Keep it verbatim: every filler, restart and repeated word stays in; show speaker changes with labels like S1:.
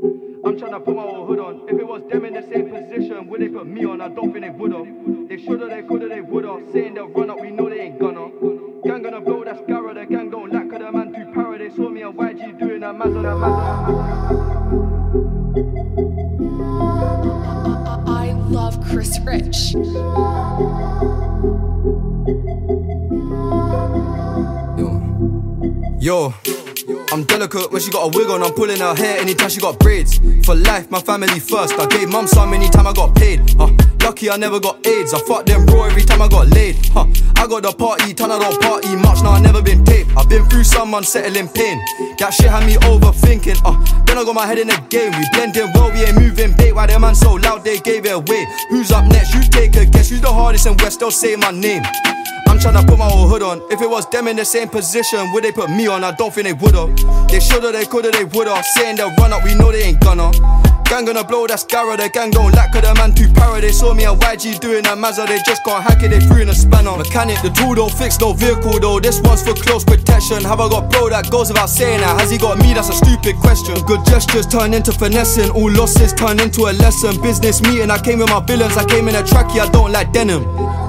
S1: I'm tryna put my old hood on. If it was them in the same position, would they put me on? I don't think they would've. They shoulda, they coulda, they would've. Saying they'll run up, we know they ain't gonna. Gang gonna blow, that's Gara. The gang don't lack, cause the man too para. They saw me and Y G doing a mad on a mad on.
S2: I love Chris Rich.
S3: Yo, I'm delicate when she got a wig on. I'm pulling her hair anytime she got braids. For life, my family first. I gave mum some anytime I got paid. Uh, lucky I never got AIDS. I fucked them raw every time I got laid. Huh, I got the party, turn I don't party much. Now I never been taped. I've been through some unsettling pain. That shit had me overthinking. Uh, then I got my head in the game. We blending well, we ain't moving bait. Why them man so loud they gave it away? Who's up next? You take a guess. Who's the hardest in West? They'll say my name. I'm tryna put my old hood on. If it was them in the same position, would they put me on? I don't think they would've. They shoulda, they coulda, they would've. Saying they'll run up, we know they ain't gonna. Gang gonna blow, that's Gara. The gang don't lack, cause the man too para. They saw me and Y G doing a Mazda. They just can't hack it, they threw in a spanner. Mechanic, the tool don't fix no vehicle though. This one's for close protection. Have I got bro that goes without saying that? Has he got me? That's a stupid question. Good gestures turn into finessing. All losses turn into a lesson. Business meeting, I came with my villains. I came in a trackie, I don't like denim.